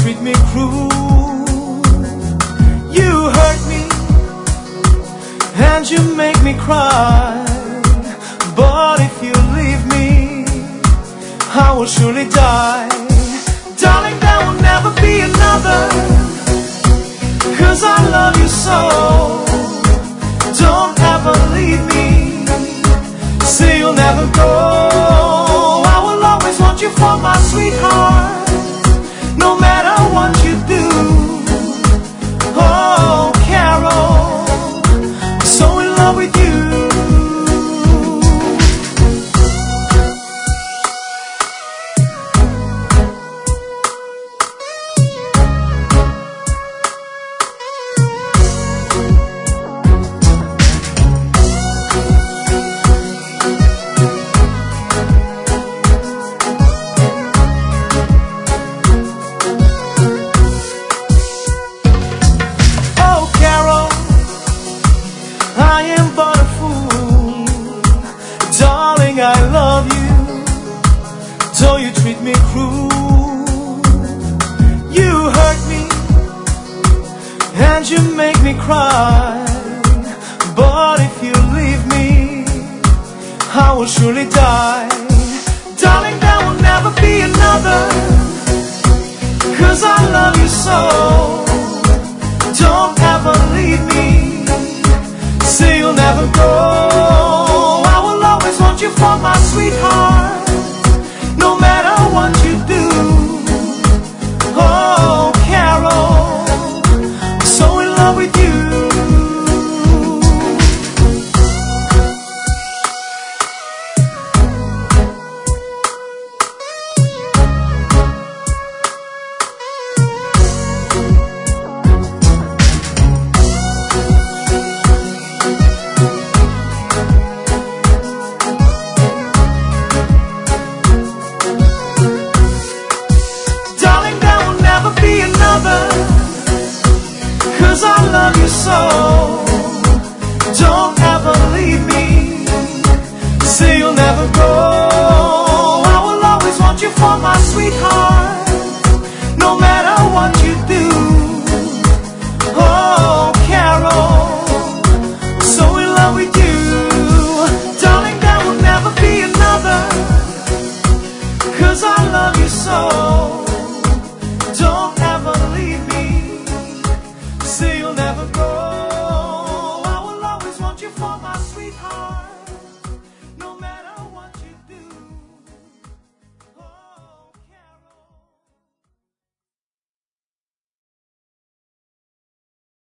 treat me cruel. You hurt me and you make me cry. But if you leave me, I will surely die. Darling, there will never be another, 'cause I love you so. Don't ever leave me, say you'll never go. I will always want you for my sweetheart, no matter what you do. Oh, Carol, I'm so in love with you. I love you, though you treat me cruel. You hurt me and you make me cry. But if you leave me, I will surely die. Darling, there will never be another, 'cause I love you so. Don't ever leave me, say you'll never go. You for my sweetheart, no matter what you do. Oh, Carol, I'm so in love with you. Be another, 'cause I love you so. Don't ever leave me, say you'll never go. I will always want you for my sweetheart, no matter what you do. Oh, Carol, I'm so in love with you. Darling, there will never be another, 'cause I love you so. Don't ever leave me, say you'll never go. I will always want you for my sweetheart.